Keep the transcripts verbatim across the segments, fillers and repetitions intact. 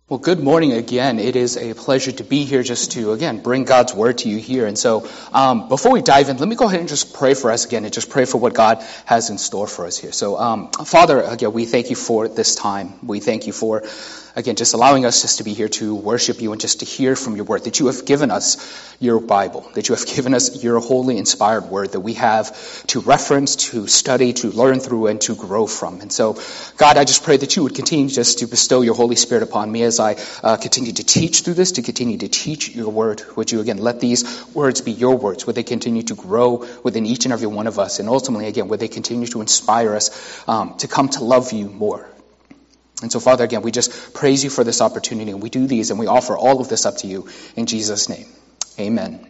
Well, good morning again. It is a pleasure to be here just to, again, bring God's word to you here. And so um, before we dive in, let me go ahead and just pray for us again and just pray for what God has in store for us here. So, um, Father, again, we thank you for this time. We thank you for, again, just allowing us just to be here to worship you and just to hear from your word, that you have given us your Bible, that you have given us your holy inspired word that we have to reference, to study, to learn through, and to grow from. And so, God, I just pray that you would continue just to bestow your Holy Spirit upon me as I uh, continue to teach through this, to continue to teach your word. Would you, again, let these words be your words? Would they continue to grow within each and every one of us? And ultimately, again, would they continue to inspire us um, to come to love you more? And so, Father, again, we just praise you for this opportunity, and we do these, and we offer all of this up to you in Jesus' name. Amen.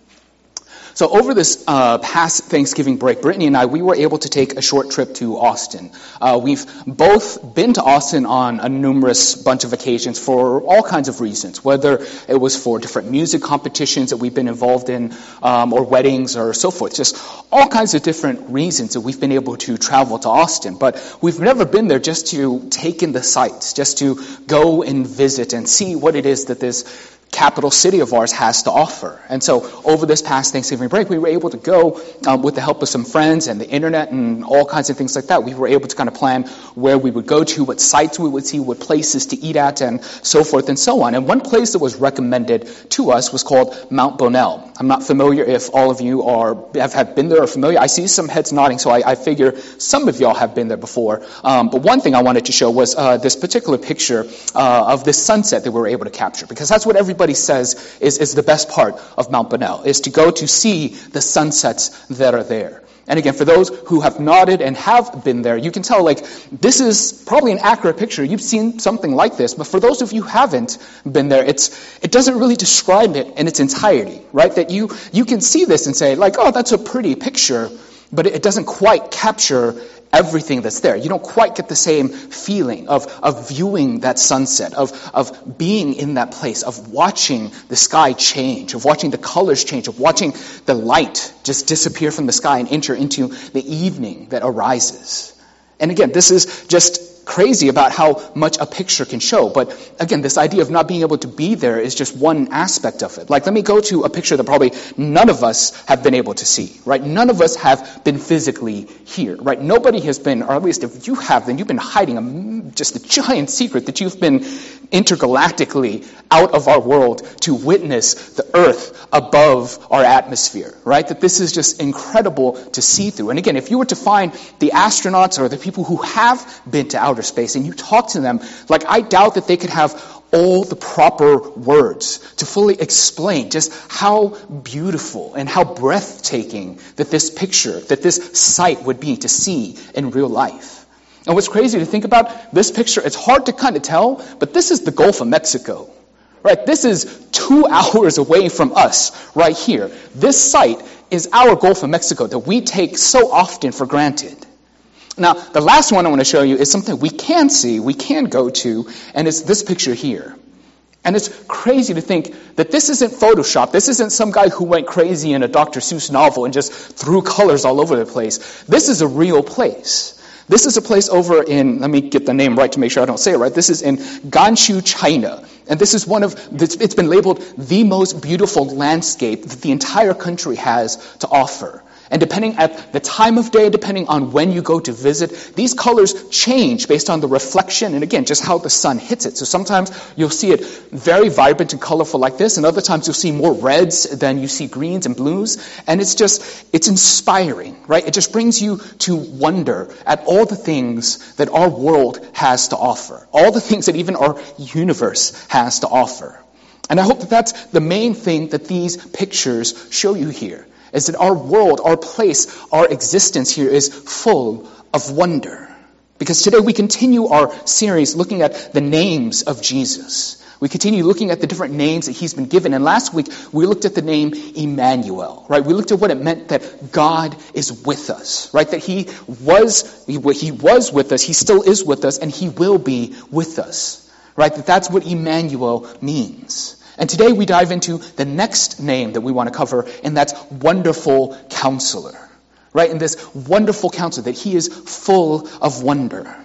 So over this uh, past Thanksgiving break, Brittany and I, we were able to take a short trip to Austin. Uh, we've both been to Austin on a numerous bunch of occasions for all kinds of reasons, whether it was for different music competitions that we've been involved in, um, or weddings or so forth, just all kinds of different reasons that we've been able to travel to Austin. But we've never been there just to take in the sights, just to go and visit and see what it is that this capital city of ours has to offer. And so over this past Thanksgiving break, we were able to go um, with the help of some friends and the internet and all kinds of things like that. We were able to kind of plan where we would go to, what sites we would see, what places to eat at, and so forth and so on. And one place that was recommended to us was called Mount Bonnell. I'm not familiar if all of you are have, have been there or familiar. I see some heads nodding, so I, I figure some of y'all have been there before. Um, but one thing I wanted to show was uh, this particular picture uh, of this sunset that we were able to capture, because that's what everybody says is, is the best part of Mount Bonnell, is to go to see the sunsets that are there. And again, for those who have nodded and have been there, you can tell, like, this is probably an accurate picture. You've seen something like this. But for those of you who haven't been there, it's it doesn't really describe it in its entirety, right? That you, you can see this and say, like, oh, that's a pretty picture, but it, it doesn't quite capture everything that's there. You don't quite get the same feeling of, of viewing that sunset, of, of being in that place, of watching the sky change, of watching the colors change, of watching the light just disappear from the sky and enter into the evening that arises. And again, this is just crazy about how much a picture can show. But again, this idea of not being able to be there is just one aspect of it. Like, let me go to a picture that probably none of us have been able to see, right? None of us have been physically here, right? Nobody has been, or at least if you have, then you've been hiding a, just a giant secret that you've been intergalactically out of our world to witness the earth above our atmosphere, right? That this is just incredible to see through. And again, if you were to find the astronauts or the people who have been to outer space and you talk to them, like, I doubt that they could have all the proper words to fully explain just how beautiful and how breathtaking that this picture, that this sight would be to see in real life. And what's crazy to think about, this picture, it's hard to kind of tell, but this is the Gulf of Mexico, right? This is two hours away from us right here. This site is our Gulf of Mexico that we take so often for granted. Now, the last one I want to show you is something we can see, we can go to, and it's this picture here. And it's crazy to think that this isn't Photoshop. This isn't some guy who went crazy in a Doctor Seuss novel and just threw colors all over the place. This is a real place. This is a place over in, let me get the name right to make sure I don't say it right. This is in Gansu, China. And this is one of, it's been labeled the most beautiful landscape that the entire country has to offer. And depending at the time of day, depending on when you go to visit, these colors change based on the reflection and, again, just how the sun hits it. So sometimes you'll see it very vibrant and colorful like this, and other times you'll see more reds than you see greens and blues. And it's just, it's inspiring, right? It just brings you to wonder at all the things that our world has to offer, all the things that even our universe has to offer. And I hope that that's the main thing that these pictures show you here, is that our world, our place, our existence here is full of wonder. Because today we continue our series looking at the names of Jesus. We continue looking at the different names that he's been given. And last week we looked at the name Emmanuel, right? We looked at what it meant that God is with us, right? That he was, he was with us, he still is with us, and he will be with us, right? That that's what Emmanuel means. And today we dive into the next name that we want to cover, and that's Wonderful Counselor, right? And this Wonderful Counselor, that he is full of wonder.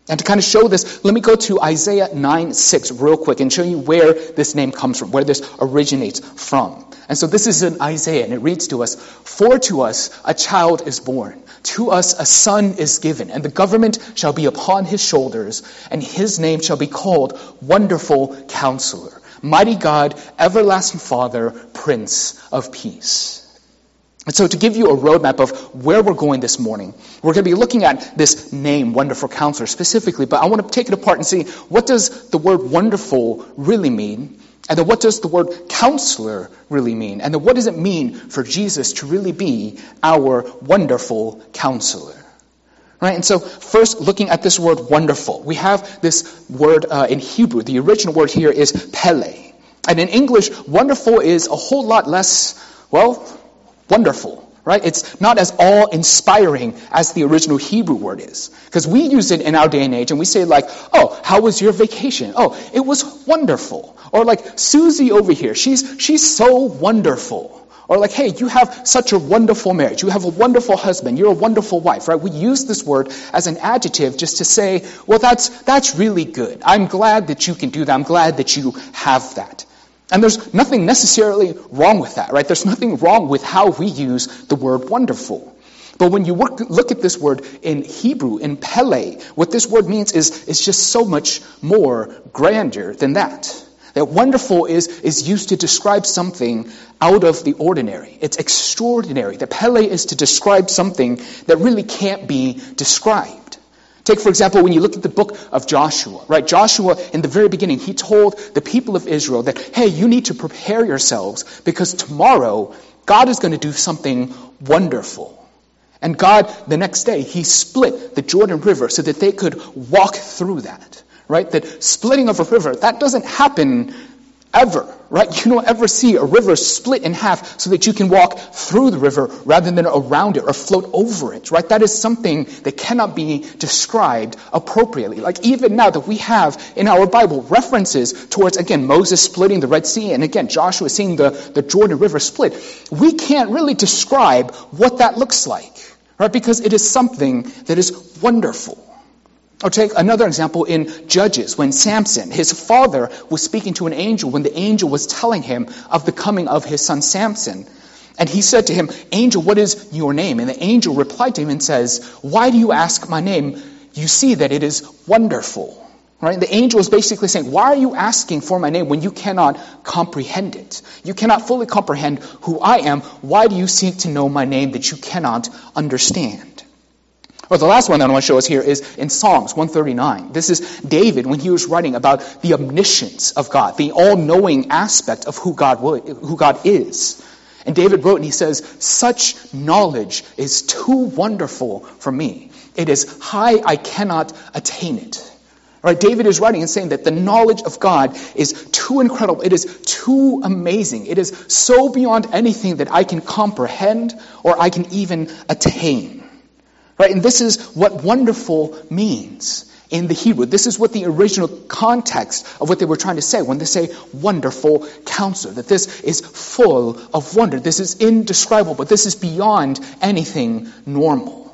And to kind of show this, let me go to Isaiah nine six real quick and show you where this name comes from, where this originates from. And so this is in Isaiah, and it reads to us, "For to us a child is born, to us a son is given, and the government shall be upon his shoulders, and his name shall be called Wonderful Counselor, Mighty God, Everlasting Father, Prince of Peace." And so to give you a roadmap of where we're going this morning, we're going to be looking at this name, Wonderful Counselor, specifically, but I want to take it apart and see, what does the word wonderful really mean? And then what does the word counselor really mean? And then what does it mean for Jesus to really be our wonderful counselor? Right? And so first, looking at this word wonderful, we have this word uh, in Hebrew. The original word here is pele. And in English, wonderful is a whole lot less, well, wonderful. Right? It's not as awe-inspiring as the original Hebrew word is. Because we use it in our day and age, and we say like, "Oh, how was your vacation? Oh, it was wonderful." Or like, "Susie over here, she's she's so wonderful." Or like, "Hey, you have such a wonderful marriage. You have a wonderful husband. You're a wonderful wife." Right? We use this word as an adjective just to say, well, that's that's really good. I'm glad that you can do that. I'm glad that you have that. And there's nothing necessarily wrong with that, right? There's nothing wrong with how we use the word wonderful. But when you work, look at this word in Hebrew, in pele, what this word means is, is just so much more grander than that. That wonderful is, is used to describe something out of the ordinary. It's extraordinary. The pele is to describe something that really can't be described. Take, for example, when you look at the book of Joshua, right? Joshua, in the very beginning, he told the people of Israel that, hey, you need to prepare yourselves because tomorrow God is going to do something wonderful. And God, the next day, he split the Jordan River so that they could walk through that, right? That splitting of a river, that doesn't happen ever, right? You don't ever see a river split in half so that you can walk through the river rather than around it or float over it, right? That is something that cannot be described appropriately. Like even now that we have in our Bible references towards, again, Moses splitting the Red Sea and again, Joshua seeing the, the Jordan River split, we can't really describe what that looks like, right? Because it is something that is wonderful. Or take another example in Judges, when Samson, his father, was speaking to an angel when the angel was telling him of the coming of his son Samson. And he said to him, "Angel, what is your name?" And the angel replied to him and says, "Why do you ask my name? You see that it is wonderful." Right? The angel is basically saying, why are you asking for my name when you cannot comprehend it? You cannot fully comprehend who I am. Why do you seek to know my name that you cannot understand? Well, the last one that I want to show us here is in Psalms one thirty-nine. This is David when he was writing about the omniscience of God, the all-knowing aspect of who God who God is. And David wrote and he says, "Such knowledge is too wonderful for me. It is high, I cannot attain it." All right, David is writing and saying that the knowledge of God is too incredible. It is too amazing. It is so beyond anything that I can comprehend or I can even attain. Right, and this is what wonderful means in the Hebrew. This is what the original context of what they were trying to say when they say wonderful counselor. That this is full of wonder. This is indescribable. This is beyond anything normal.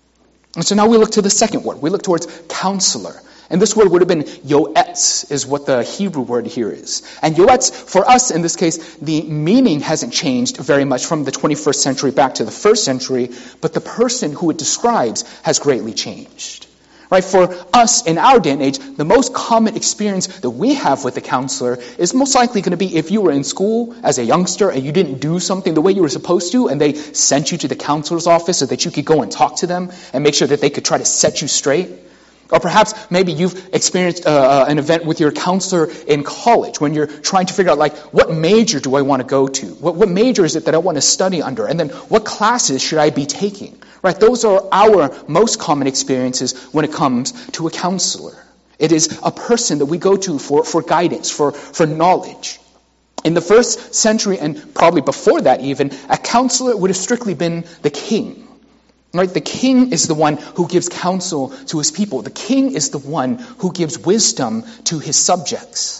And so now we look to the second word. We look towards counselor. And this word would have been yoetz, is what the Hebrew word here is. And yoetz, for us in this case, the meaning hasn't changed very much from the twenty-first century back to the first century, but the person who it describes has greatly changed. Right? For us in our day and age, the most common experience that we have with a counselor is most likely going to be if you were in school as a youngster and you didn't do something the way you were supposed to, and they sent you to the counselor's office so that you could go and talk to them and make sure that they could try to set you straight. Or perhaps maybe you've experienced uh, an event with your counselor in college when you're trying to figure out, like, what major do I want to go to? What, what major is it that I want to study under? And then what classes should I be taking? Right? Those are our most common experiences when it comes to a counselor. It is a person that we go to for, for guidance, for, for knowledge. In the first century, and probably before that even, a counselor would have strictly been the king. Right? The king is the one who gives counsel to his people. The king is the one who gives wisdom to his subjects.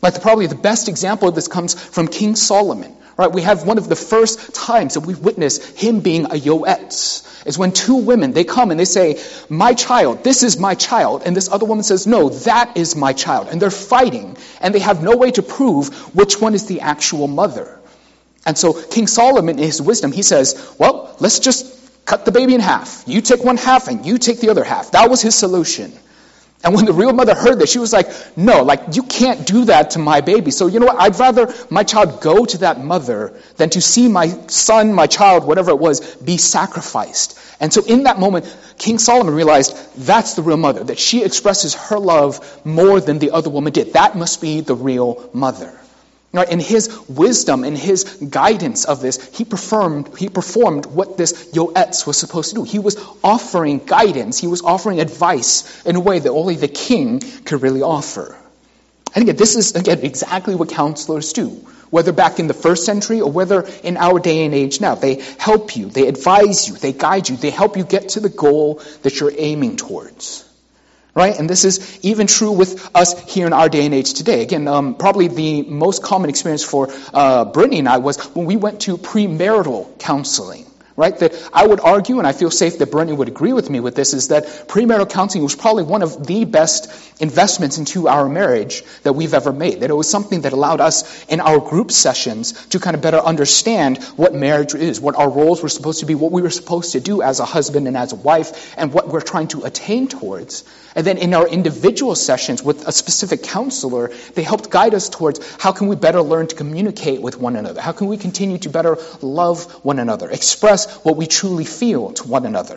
Like the, probably the best example of this comes from King Solomon. Right? We have one of the first times that we witness him being a yoetz. Is when two women, they come and they say, my child, this is my child. And this other woman says, no, that is my child. And they're fighting. And they have no way to prove which one is the actual mother. And so King Solomon, in his wisdom, he says, well, let's just cut the baby in half. You take one half and you take the other half. That was his solution. And when the real mother heard this, she was like, no, like, you can't do that to my baby. So you know what? I'd rather my child go to that mother than to see my son, my child, whatever it was, be sacrificed. And so in that moment, King Solomon realized that's the real mother, that she expresses her love more than the other woman did. That must be the real mother. Right, in his wisdom, in his guidance of this, he performed, he performed what this yoetz was supposed to do. He was offering guidance, he was offering advice in a way that only the king could really offer. And again, this is again exactly what counselors do, whether back in the first century or whether in our day and age now. They help you, they advise you, they guide you, they help you get to the goal that you're aiming towards. Right? And this is even true with us here in our day and age today. Again, um, probably the most common experience for uh, Brittany and I was when we went to premarital counseling. Right? That I would argue, and I feel safe that Brittany would agree with me with this, is that premarital counseling was probably one of the best investments into our marriage that we've ever made. That it was something that allowed us in our group sessions to kind of better understand what marriage is, what our roles were supposed to be, what we were supposed to do as a husband and as a wife, and what we're trying to attain towards. And then in our individual sessions with a specific counselor, they helped guide us towards how can we better learn to communicate with one another? How can we continue to better love one another, express what we truly feel to one another?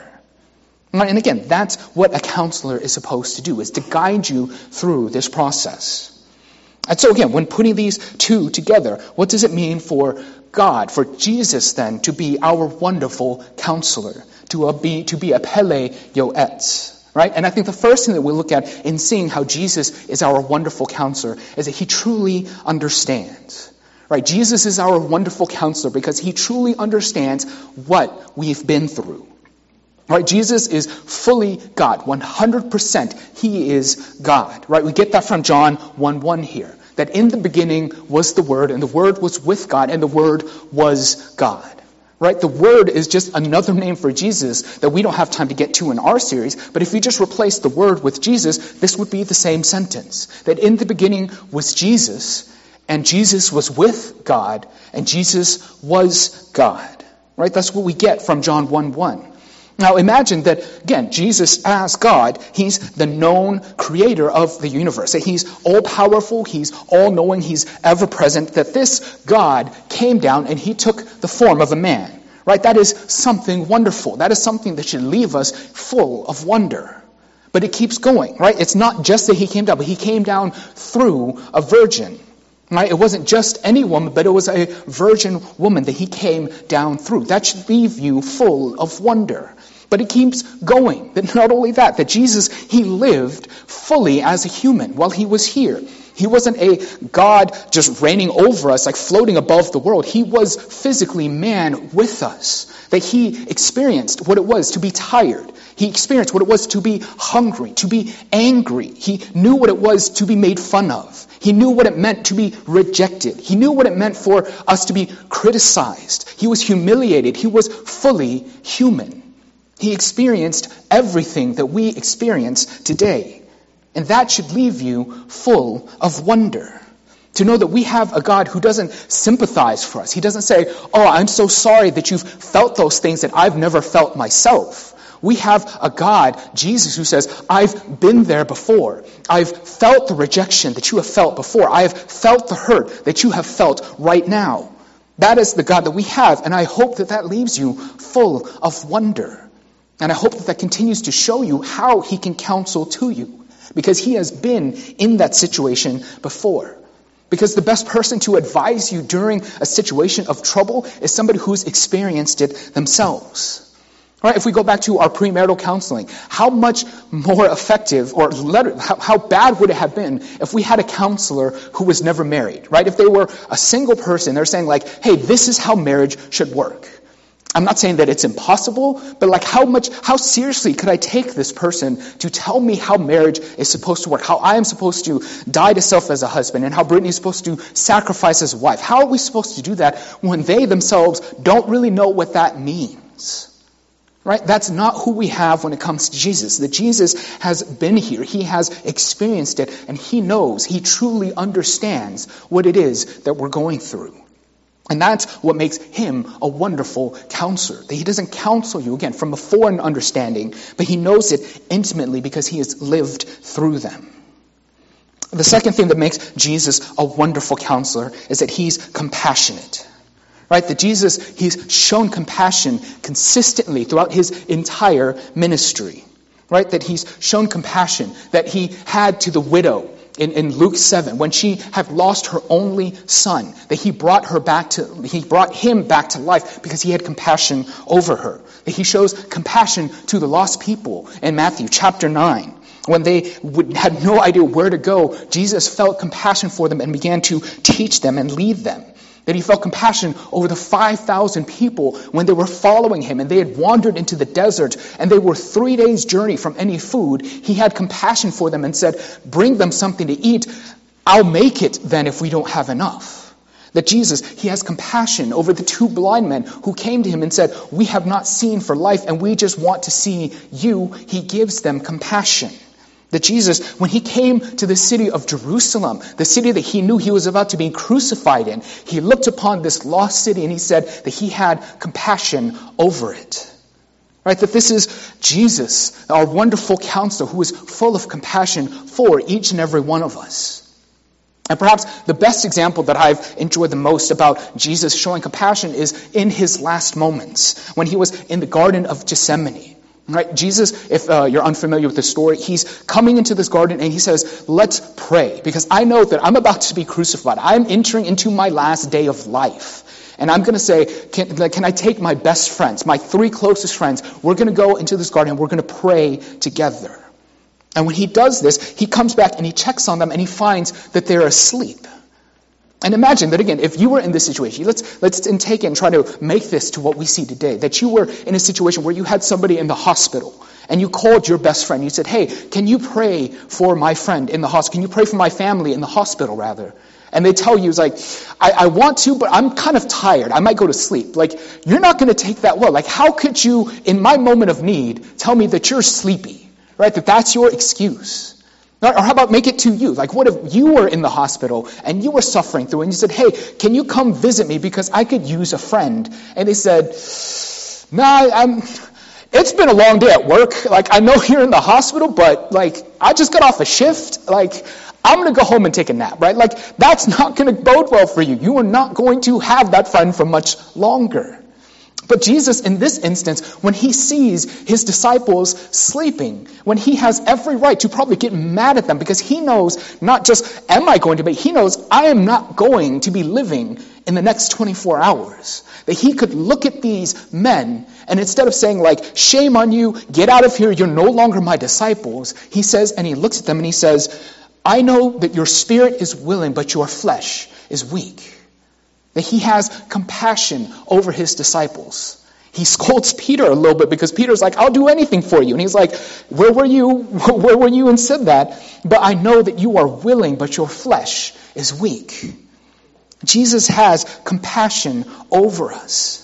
And again, that's what a counselor is supposed to do, is to guide you through this process. And so again, when putting these two together, what does it mean for God, for Jesus then, to be our wonderful counselor, to be, to be a pele yoetz? Right? And I think the first thing that we look at in seeing how Jesus is our wonderful counselor is that he truly understands. Right? Jesus is our wonderful counselor because he truly understands what we've been through. Right? Jesus is fully God, one hundred percent. He is God. Right? We get that from John one one here. That in the beginning was the Word, and the Word was with God, and the Word was God. Right? The Word is just another name for Jesus that we don't have time to get to in our series, but if you just replace the Word with Jesus, this would be the same sentence. That in the beginning was Jesus, and Jesus was with God, and Jesus was God. Right? That's what we get from John one one. Now imagine that, again, Jesus as God, he's the known creator of the universe. That he's all-powerful, he's all-knowing, he's ever-present. That this God came down and he took the form of a man. Right? That is something wonderful. That is something that should leave us full of wonder. But it keeps going, right? It's not just that he came down, but he came down through a virgin. Right? It wasn't just any woman, but it was a virgin woman that he came down through. That should leave you full of wonder. But it keeps going. That not only that, that Jesus, he lived fully as a human while he was here. He wasn't a God just reigning over us, like floating above the world. He was physically man with us. That he experienced what it was to be tired. He experienced what it was to be hungry, to be angry. He knew what it was to be made fun of. He knew what it meant to be rejected. He knew what it meant for us to be criticized. He was humiliated. He was fully human. He experienced everything that we experience today. And that should leave you full of wonder. To know that we have a God who doesn't sympathize for us. He doesn't say, oh, I'm so sorry that you've felt those things that I've never felt myself. We have a God, Jesus, who says, I've been there before. I've felt the rejection that you have felt before. I have felt the hurt that you have felt right now. That is the God that we have, and I hope that that leaves you full of wonder. And I hope that that continues to show you how he can counsel to you, because he has been in that situation before. Because the best person to advise you during a situation of trouble is somebody who's experienced it themselves. Right? If we go back to our premarital counseling, how much more effective or how, how bad would it have been if we had a counselor who was never married? Right? If they were a single person, they're saying like, hey, this is how marriage should work. I'm not saying that it's impossible, but like how much, how seriously could I take this person to tell me how marriage is supposed to work, how I am supposed to die to self as a husband, and how Brittany is supposed to sacrifice as a wife? How are we supposed to do that when they themselves don't really know what that means? Right? That's not who we have when it comes to Jesus. That Jesus has been here. He has experienced it, and he knows, he truly understands what it is that we're going through. And that's what makes him a wonderful counselor. That he doesn't counsel you, again, from a foreign understanding, but he knows it intimately because he has lived through them. The second thing that makes Jesus a wonderful counselor is that he's compassionate. Right? That Jesus, he's shown compassion consistently throughout his entire ministry. Right? That he's shown compassion that he had to the widow in, in Luke seven, when she had lost her only son, that he brought her back to, he brought him back to life because he had compassion over her. That he shows compassion to the lost people in Matthew chapter nine. When they would, had no idea where to go, Jesus felt compassion for them and began to teach them and lead them. That he felt compassion over the five thousand people when they were following him and they had wandered into the desert and they were three days' journey from any food. He had compassion for them and said, bring them something to eat. I'll make it then if we don't have enough. That Jesus, he has compassion over the two blind men who came to him and said, we have not seen for life and we just want to see you. He gives them compassion. That Jesus, when he came to the city of Jerusalem, the city that he knew he was about to be crucified in, he looked upon this lost city and he said that he had compassion over it. Right? That this is Jesus, our wonderful counselor, who is full of compassion for each and every one of us. And perhaps the best example that I've enjoyed the most about Jesus showing compassion is in his last moments, when he was in the Garden of Gethsemane. Right? Jesus, if uh, you're unfamiliar with the story, he's coming into this garden and he says, let's pray, because I know that I'm about to be crucified. I'm entering into my last day of life. And I'm going to say, can, can I take my best friends, my three closest friends? We're going to go into this garden and we're going to pray together. And when he does this, he comes back and he checks on them and he finds that they're asleep. And imagine that, again, if you were in this situation, let's let's take it and try to make this to what we see today, that you were in a situation where you had somebody in the hospital and you called your best friend. You said, hey, can you pray for my friend in the hospital? Can you pray for my family in the hospital, rather? And they tell you, it's like, I, I want to, but I'm kind of tired. I might go to sleep. Like, you're not going to take that well. Like, how could you, in my moment of need, tell me that you're sleepy, right? That that's your excuse. Or how about make it to you? Like, what if you were in the hospital and you were suffering through it and you said, hey, can you come visit me because I could use a friend? And they said, nah, I'm, it's been a long day at work. Like, I know you're in the hospital, but like, I just got off a shift. Like, I'm going to go home and take a nap, right? Like, that's not going to bode well for you. You are not going to have that friend for much longer. But Jesus, in this instance, when he sees his disciples sleeping, when he has every right to probably get mad at them because he knows not just am I going to be, he knows I am not going to be living in the next twenty-four hours. That he could look at these men and instead of saying like, shame on you, get out of here, you're no longer my disciples, he says, and he looks at them and he says, I know that your spirit is willing, but your flesh is weak. That he has compassion over his disciples. He scolds Peter a little bit because Peter's like, I'll do anything for you. And he's like, where were you? Where were you and said that? But I know that you are willing, but your flesh is weak. Jesus has compassion over us.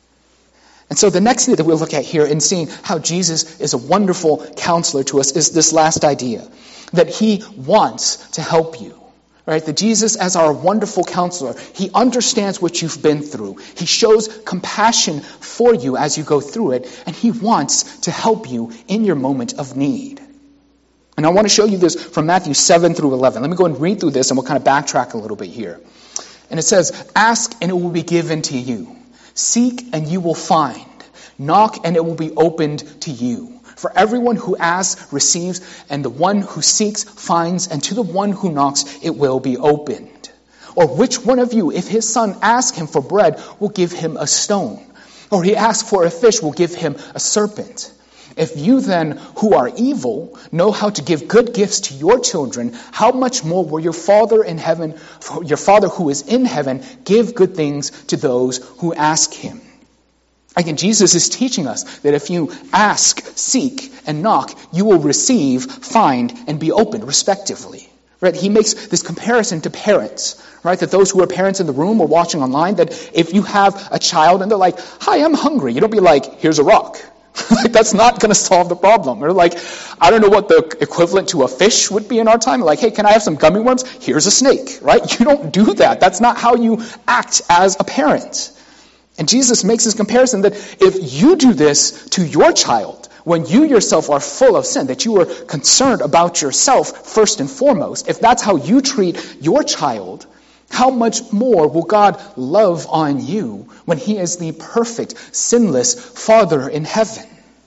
And so the next thing that we'll look at here in seeing how Jesus is a wonderful counselor to us is this last idea. That he wants to help you. Right, that Jesus, as our wonderful counselor, he understands what you've been through. He shows compassion for you as you go through it, and he wants to help you in your moment of need. And I want to show you this from Matthew seven through eleven. Let me go and read through this, and we'll kind of backtrack a little bit here. And it says, ask, and it will be given to you. Seek, and you will find. Knock, and it will be opened to you. For everyone who asks receives, and the one who seeks finds, and to the one who knocks it will be opened. Or which one of you, if his son asks him for bread, will give him a stone? Or he asks for a fish, will give him a serpent? If you then, who are evil, know how to give good gifts to your children, how much more will your Father in heaven, your Father who is in heaven, give good things to those who ask him? Again, Jesus is teaching us that if you ask, seek, and knock, you will receive, find, and be opened, respectively. Right? He makes this comparison to parents, right? That those who are parents in the room or watching online, that if you have a child and they're like, "Hi, I'm hungry," you don't be like, "Here's a rock." Like, that's not going to solve the problem. Or like, I don't know what the equivalent to a fish would be in our time. Like, "Hey, can I have some gummy worms?" "Here's a snake," right? You don't do that. That's not how you act as a parent. And Jesus makes this comparison that if you do this to your child, when you yourself are full of sin, that you are concerned about yourself first and foremost, if that's how you treat your child, how much more will God love on you when He is the perfect, sinless Father in heaven?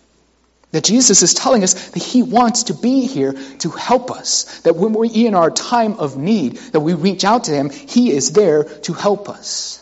That Jesus is telling us that He wants to be here to help us. That when we're in our time of need, that we reach out to Him, He is there to help us.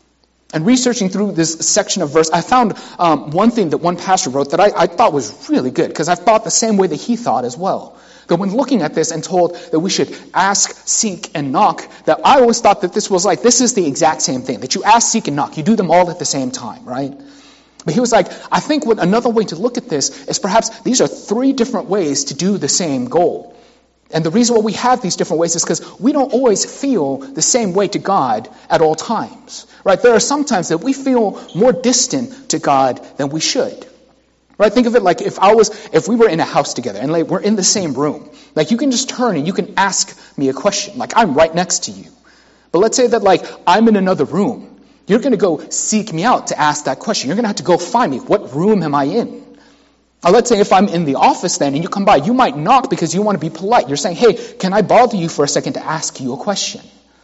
And researching through this section of verse, I found um, one thing that one pastor wrote that I, I thought was really good, because I thought the same way that he thought as well. That when looking at this and told that we should ask, seek, and knock, that I always thought that this was like, this is the exact same thing. That you ask, seek, and knock. You do them all at the same time, right? But he was like, I think what another way to look at this is perhaps these are three different ways to do the same goal. And the reason why we have these different ways is because we don't always feel the same way to God at all times. Right? There are some times that we feel more distant to God than we should. Right? Think of it like if I was, if we were in a house together and like we're in the same room. Like you can just turn and you can ask me a question. Like I'm right next to you. But let's say that like I'm in another room. You're going to go seek me out to ask that question. You're going to have to go find me. What room am I in? Or let's say if I'm in the office then and you come by, you might knock because you want to be polite. You're saying, "Hey, can I bother you for a second to ask you a question?"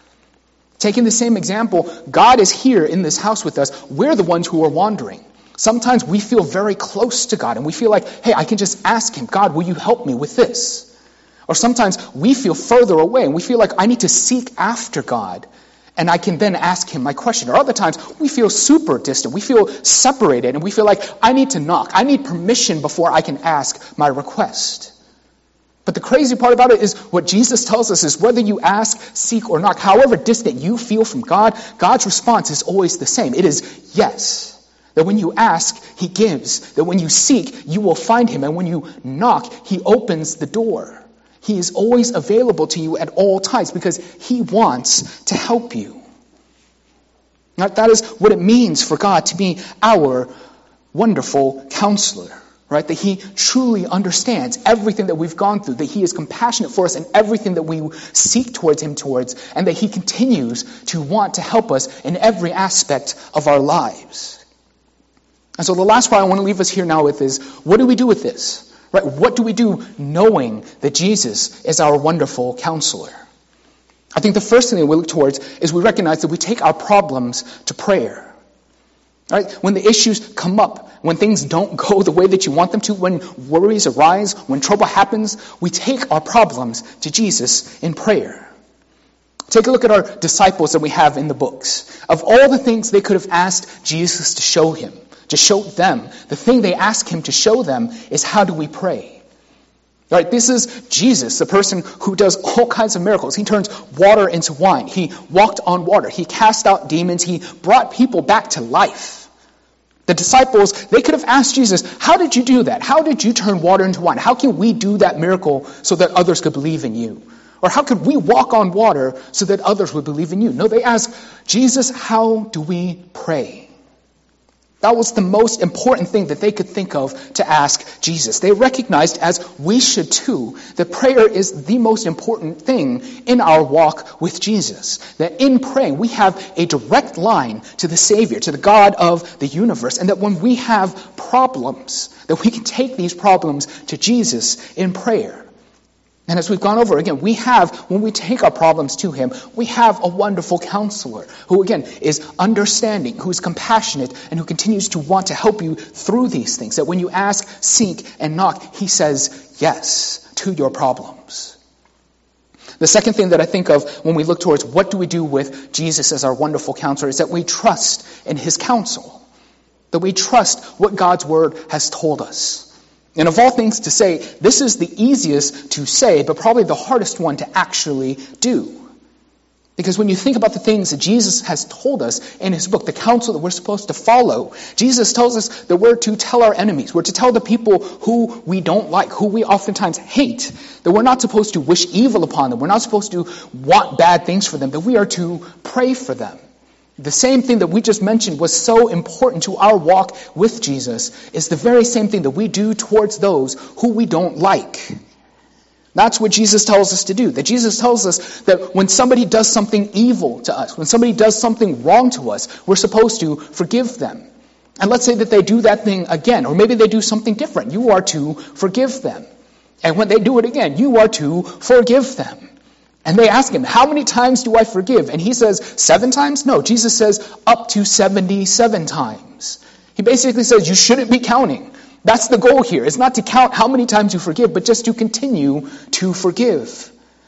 Taking the same example, God is here in this house with us. We're the ones who are wandering. Sometimes we feel very close to God and we feel like, "Hey, I can just ask Him, God, will you help me with this?" Or sometimes we feel further away and we feel like I need to seek after God and I can then ask Him my question. Or other times we feel super distant. We feel separated and we feel like I need to knock. I need permission before I can ask my request. But the crazy part about it is what Jesus tells us is whether you ask, seek, or knock, however distant you feel from God, God's response is always the same. It is yes. That when you ask, He gives. That when you seek, you will find Him. And when you knock, He opens the door. He is always available to you at all times because He wants to help you. Now, that is what it means for God to be our wonderful counselor. Right? That He truly understands everything that we've gone through, that He is compassionate for us in everything that we seek towards Him towards, and that He continues to want to help us in every aspect of our lives. And so the last part I want to leave us here now with is, what do we do with this? Right? What do we do knowing that Jesus is our wonderful counselor? I think the first thing that we look towards is we recognize that we take our problems to prayer. Right? When the issues come up, when things don't go the way that you want them to, when worries arise, when trouble happens, we take our problems to Jesus in prayer. Take a look at our disciples that we have in the books. Of all the things they could have asked Jesus to show Him, to show them, the thing they ask Him to show them is, how do we pray? Right? This is Jesus, the person who does all kinds of miracles. He turns water into wine. He walked on water. He cast out demons. He brought people back to life. The disciples, they could have asked Jesus, how did you do that? How did you turn water into wine? How can we do that miracle so that others could believe in you? Or how could we walk on water so that others would believe in you? No, they asked, Jesus, how do we pray? That was the most important thing that they could think of to ask Jesus. They recognized, as we should too, that prayer is the most important thing in our walk with Jesus. That in praying, we have a direct line to the Savior, to the God of the universe. And that when we have problems, that we can take these problems to Jesus in prayer. And as we've gone over, again, we have, when we take our problems to Him, we have a wonderful counselor who, again, is understanding, who is compassionate, and who continues to want to help you through these things. That when you ask, seek, and knock, He says yes to your problems. The second thing that I think of when we look towards what do we do with Jesus as our wonderful counselor is that we trust in His counsel. That we trust what God's Word has told us. And of all things to say, this is the easiest to say, but probably the hardest one to actually do. Because when you think about the things that Jesus has told us in his book, the counsel that we're supposed to follow, Jesus tells us that we're to tell our enemies, we're to tell the people who we don't like, who we oftentimes hate, that we're not supposed to wish evil upon them, we're not supposed to want bad things for them, that we are to pray for them. The same thing that we just mentioned was so important to our walk with Jesus is the very same thing that we do towards those who we don't like. That's what Jesus tells us to do. That Jesus tells us that when somebody does something evil to us, when somebody does something wrong to us, we're supposed to forgive them. And let's say that they do that thing again, or maybe they do something different. You are to forgive them. And when they do it again, you are to forgive them. And they ask him, how many times do I forgive? And he says, seven times? No, Jesus says up to seventy-seven times. He basically says you shouldn't be counting. That's the goal here. It's not to count how many times you forgive, but just to continue to forgive.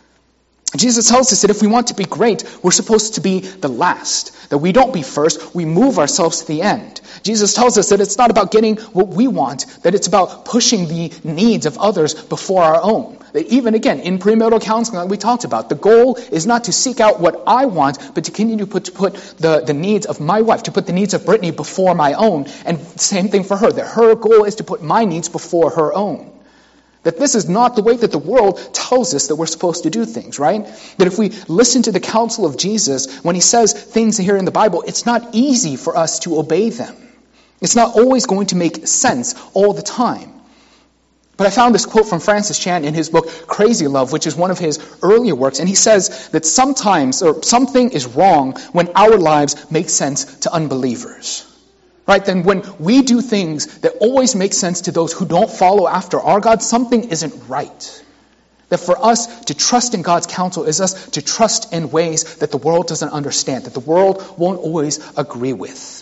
Jesus tells us that if we want to be great, we're supposed to be the last. That we don't be first, we move ourselves to the end. Jesus tells us that it's not about getting what we want, that it's about pushing the needs of others before our own. That even again, in premarital counseling like we talked about, the goal is not to seek out what I want, but to continue to put, to put the, the needs of my wife, to put the needs of Brittany before my own. And same thing for her, that her goal is to put my needs before her own. That this is not the way that the world tells us that we're supposed to do things, right? That if we listen to the counsel of Jesus, when he says things here in the Bible, it's not easy for us to obey them. It's not always going to make sense all the time. But I found this quote from Francis Chan in his book, Crazy Love, which is one of his earlier works. And he says that sometimes, or something is wrong when our lives make sense to unbelievers. Right? Then when we do things that always make sense to those who don't follow after our God, something isn't right. That for us to trust in God's counsel is us to trust in ways that the world doesn't understand, that the world won't always agree with.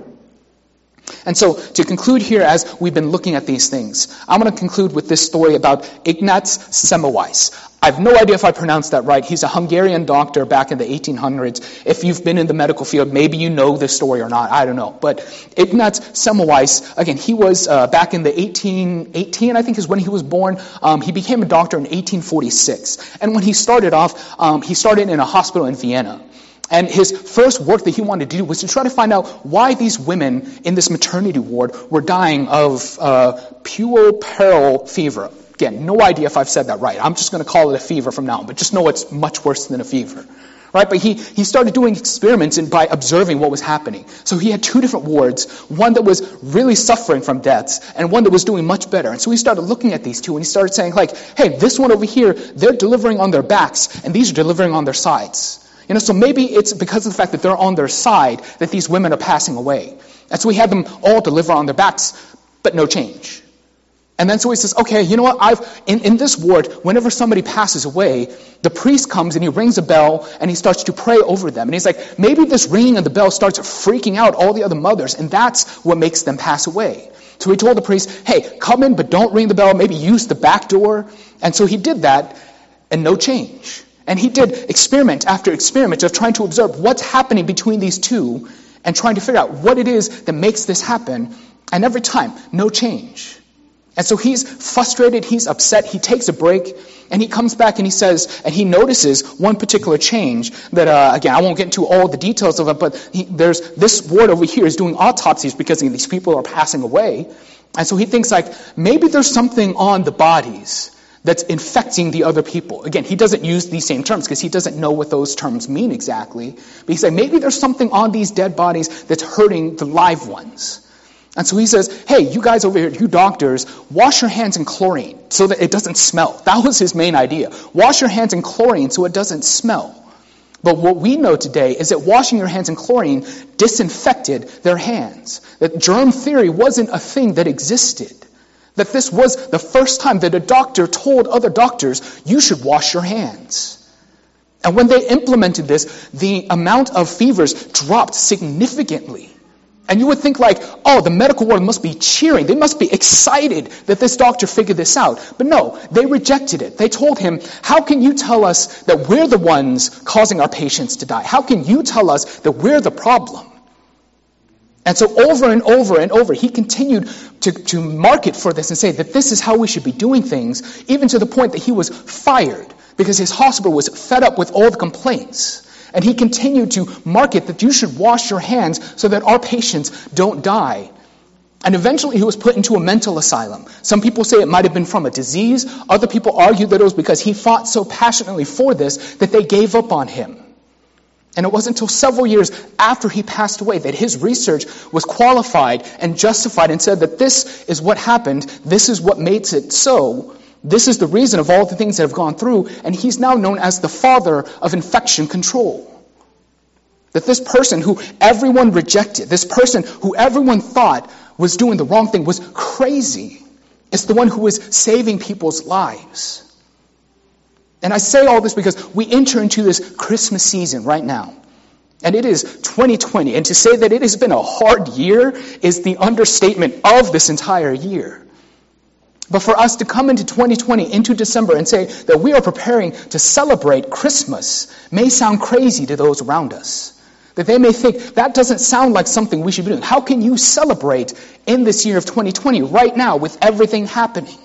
And so, to conclude here as we've been looking at these things, I'm going to conclude with this story about Ignaz Semmelweis. I have no idea if I pronounced that right. He's a Hungarian doctor back in the eighteen hundreds. If you've been in the medical field, maybe you know this story or not. I don't know. But Ignaz Semmelweis, again, he was uh, back in the eighteen eighteen, I think is when he was born. Um, he became a doctor in eighteen forty-six. And when he started off, um, he started in a hospital in Vienna. And his first work that he wanted to do was to try to find out why these women in this maternity ward were dying of uh, puerperal fever. Again, no idea if I've said that right. I'm just going to call it a fever from now on, but just know it's much worse than a fever. Right? But he, he started doing experiments in, by observing what was happening. So he had two different wards, one that was really suffering from deaths and one that was doing much better. And so he started looking at these two and he started saying, like, hey, this one over here, they're delivering on their backs and these are delivering on their sides. You know, so maybe it's because of the fact that they're on their side that these women are passing away. And so we had them all deliver on their backs, but no change. And then so he says, okay, you know what, I've in, in this ward, whenever somebody passes away, the priest comes and he rings a bell and he starts to pray over them. And he's like, maybe this ringing of the bell starts freaking out all the other mothers, and that's what makes them pass away. So he told the priest, hey, come in, but don't ring the bell, maybe use the back door. And so he did that, and no change. And he did experiment after experiment of trying to observe what's happening between these two and trying to figure out what it is that makes this happen. And every time, no change. And so he's frustrated, he's upset, he takes a break, and he comes back and he says, and he notices one particular change that, uh, again, I won't get into all the details of it, but he, there's this ward over here is doing autopsies because these people are passing away. And so he thinks like, maybe there's something on the bodies that's infecting the other people. Again, he doesn't use these same terms because he doesn't know what those terms mean exactly. But he's like, maybe there's something on these dead bodies that's hurting the live ones. And so he says, hey, you guys over here, you doctors, wash your hands in chlorine so that it doesn't smell. That was his main idea. Wash your hands in chlorine so it doesn't smell. But what we know today is that washing your hands in chlorine disinfected their hands. That germ theory wasn't a thing that existed. That this was the first time that a doctor told other doctors, you should wash your hands. And when they implemented this, the amount of fevers dropped significantly. And you would think like, oh, the medical world must be cheering. They must be excited that this doctor figured this out. But no, they rejected it. They told him, how can you tell us that we're the ones causing our patients to die? How can you tell us that we're the problem? And so over and over and over, he continued to, to market for this and say that this is how we should be doing things, even to the point that he was fired because his hospital was fed up with all the complaints. And he continued to market that you should wash your hands so that our patients don't die. And eventually he was put into a mental asylum. Some people say it might have been from a disease. Other people argue that it was because he fought so passionately for this that they gave up on him. And it wasn't until several years after he passed away that his research was qualified and justified and said that this is what happened, this is what makes it so, this is the reason of all the things that have gone through, and he's now known as the father of infection control. That this person who everyone rejected, this person who everyone thought was doing the wrong thing, was crazy, is the one who was saving people's lives. And I say all this because we enter into this Christmas season right now. And it is twenty twenty. And to say that it has been a hard year is the understatement of this entire year. But for us to come into twenty twenty, into December, and say that we are preparing to celebrate Christmas may sound crazy to those around us. That they may think, that doesn't sound like something we should be doing. How can you celebrate in this year of twenty twenty, right now, with everything happening?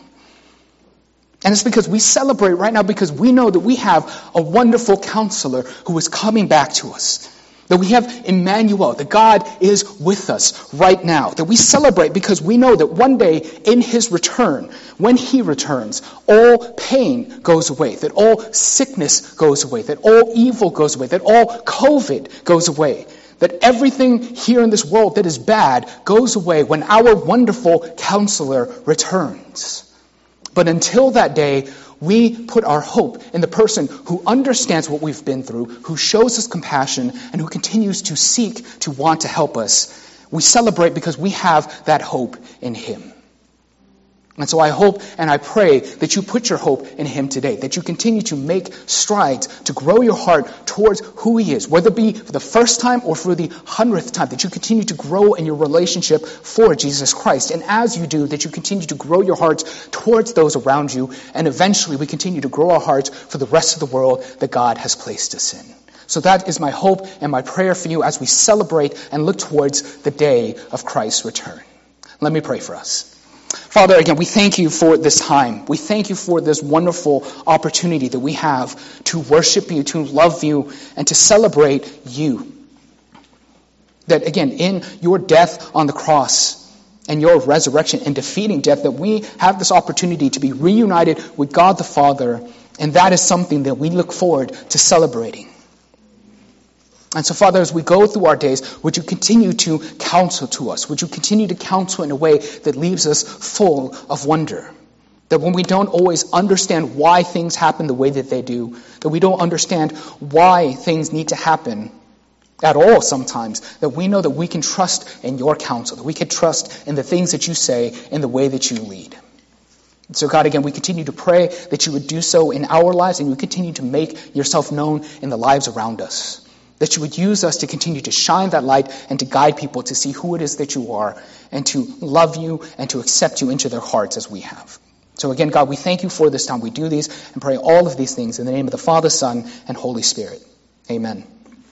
And it's because we celebrate right now because we know that we have a wonderful counselor who is coming back to us. That we have Emmanuel, that God is with us right now. That we celebrate because we know that one day in his return, when he returns, all pain goes away. That all sickness goes away. That all evil goes away. That all COVID goes away. That everything here in this world that is bad goes away when our wonderful counselor returns. But until that day, we put our hope in the person who understands what we've been through, who shows us compassion, and who continues to seek to want to help us. We celebrate because we have that hope in him. And so I hope and I pray that you put your hope in him today, that you continue to make strides to grow your heart towards who he is, whether it be for the first time or for the hundredth time, that you continue to grow in your relationship for Jesus Christ. And as you do, that you continue to grow your hearts towards those around you, and eventually we continue to grow our hearts for the rest of the world that God has placed us in. So that is my hope and my prayer for you as we celebrate and look towards the day of Christ's return. Let me pray for us. Father, again, we thank you for this time. We thank you for this wonderful opportunity that we have to worship you, to love you, and to celebrate you. That, again, in your death on the cross and your resurrection and defeating death, that we have this opportunity to be reunited with God the Father, and that is something that we look forward to celebrating. And so, Father, as we go through our days, would you continue to counsel to us? Would you continue to counsel in a way that leaves us full of wonder? That when we don't always understand why things happen the way that they do, that we don't understand why things need to happen at all sometimes, that we know that we can trust in your counsel, that we can trust in the things that you say, in the way that you lead. And so, God, again, we continue to pray that you would do so in our lives, and you would continue to make yourself known in the lives around us. That you would use us to continue to shine that light and to guide people to see who it is that you are, and to love you and to accept you into their hearts as we have. So again, God, we thank you for this time. We do these and pray all of these things in the name of the Father, Son, and Holy Spirit. Amen.